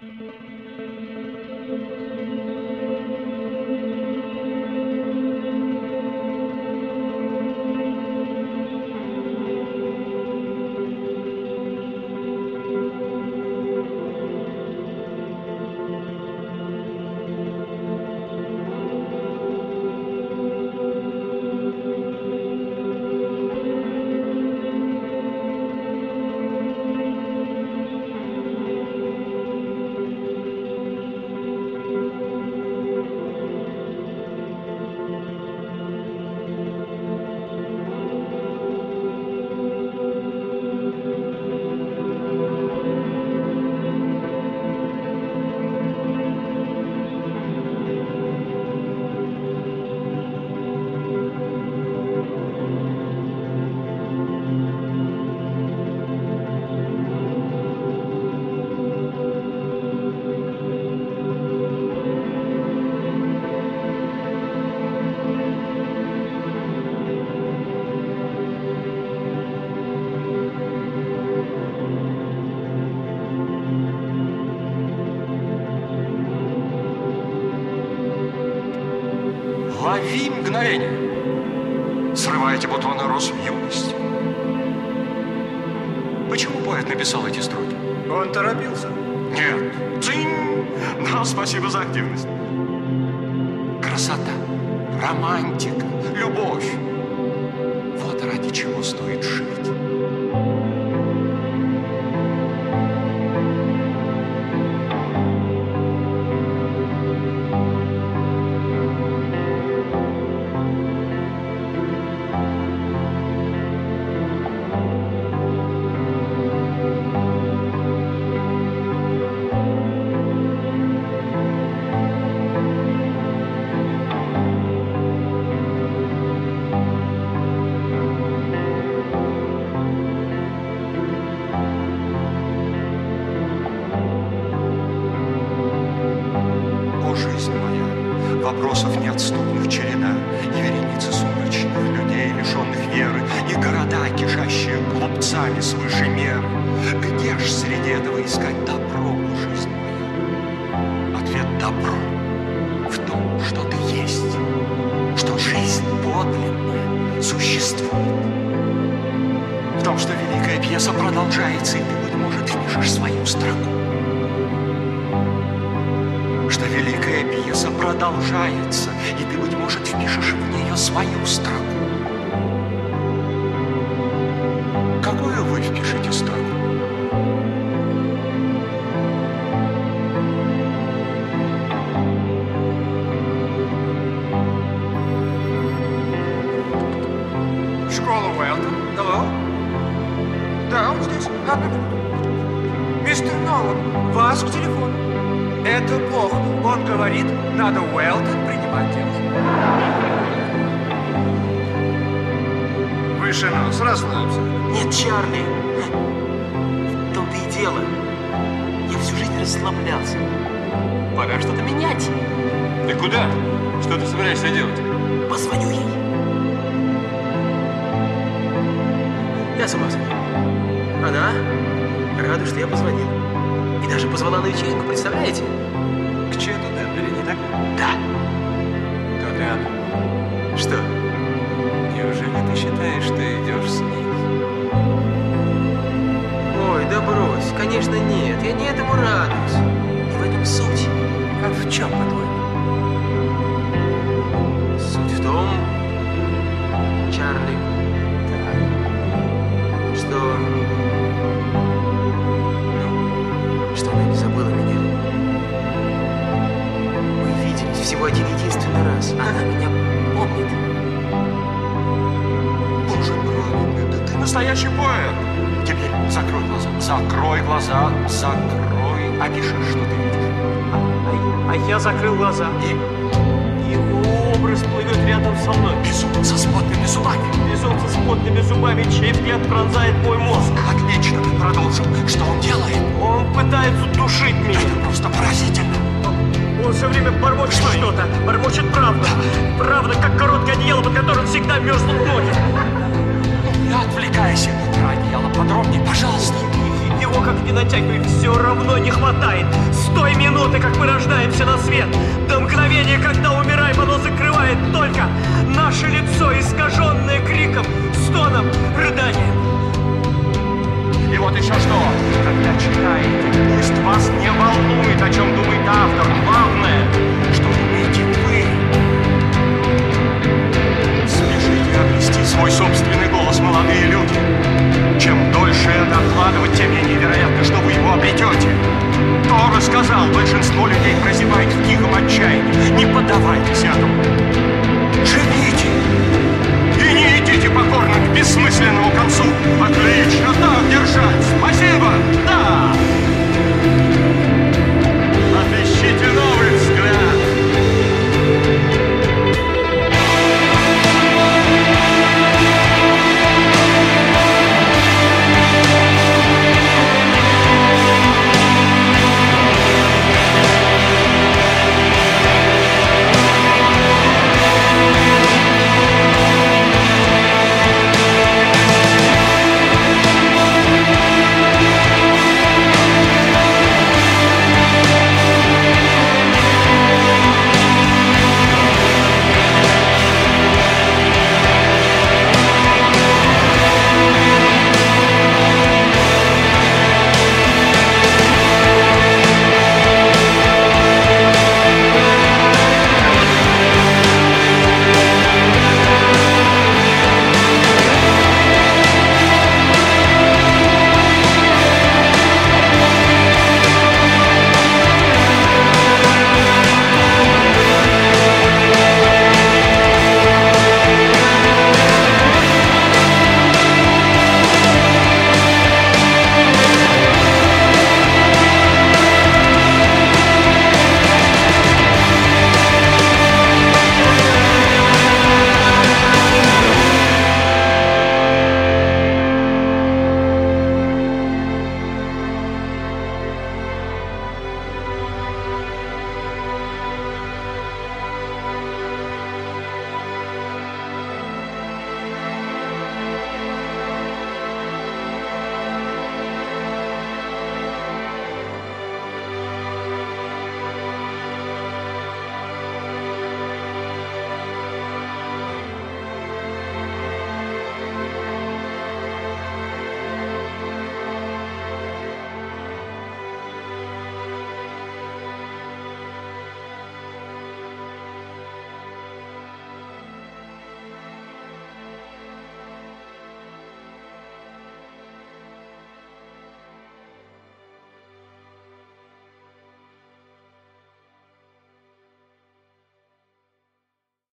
Лови мгновение. Срываете бутоны роз в юности. Почему поэт написал эти строки? Он торопился. Нет. Дзинь! Да, спасибо за активность. Красота, романтика, любовь. Вот ради чего стоит жить. Вопросов неотступных череда, и вереницы сумрачных людей, лишенных веры, и города, кишащие глупцами свыше меры. Где ж среди этого искать добро, жизнь моя? Ответ — добро в том, что ты есть, что жизнь подлинная существует. В том, что великая пьеса продолжается, и ты, быть может, впишешь свою строку. Что великая пьеса продолжается, и ты, быть может, впишешь в нее свою строку. Какую вы впишете строку? Школа Уэлтон. Алло? Да, он здесь. Одну минуту. Мистер Нолан, вас к телефону. Это плохо. Он говорит, надо Уэлтон принимать дело. Выше нос, расслабься. Нет, Чарли, в том-то и дело. Я всю жизнь расслаблялся. Пора что-то менять. Ты куда? Что ты собираешься делать? Позвоню ей. Я с ума сойду. Она рада, что я позвонил. И даже позвала на вечеринку, представляете? К Чету Денвери, не так? Да. То ты она. Что? Неужели ты считаешь, что идешь с ней? Ой, да брось. Конечно, нет. Я не этому радуюсь. И в этом суть. А в чем, по-твоему? Суть в том, Чарли, что... что она не забыла меня. Мы виделись всего один единственный раз. Она меня помнит. Боже праведный, да ты настоящий поэт. Теперь закрой глаза, закрой глаза, закрой. Опиши, что ты видишь. А я закрыл глаза. И его образ плывет рядом со мной. Безумца с потными зубами. Безумца с потными зубами, чей взгляд пронзает мой мозг. Отлично, продолжим. Что он делает? Он пытается душить меня. Это просто поразительно. Он все время бормочет что-то. Бормочет правду. Правда, как короткое одеяло, под которым всегда мерзнут ноги. Не отвлекайся. Про одеяло подробнее, пожалуйста. Его как не натягивай, все равно не хватает. той минуты, как мы рождаемся на свет, до мгновения, когда умираем, оно закрывает только наше лицо, искаженное криком, стоном, рыданием. И вот еще что. Когда читаете, пусть вас не волнует, о чем думает автор. Главное, что думаете вы. Спешите обрести свой собственный голос, молодые люди. Чем дольше это откладывать, тем менее вероятно, что вы его обретете. Кто рассказал, большинство людей прозябает в тихом отчаянии. Не поддавайтесь этому. Живите! И не идите покорно к бессмысленному концу. Отлично, так держать. Спасибо. Да.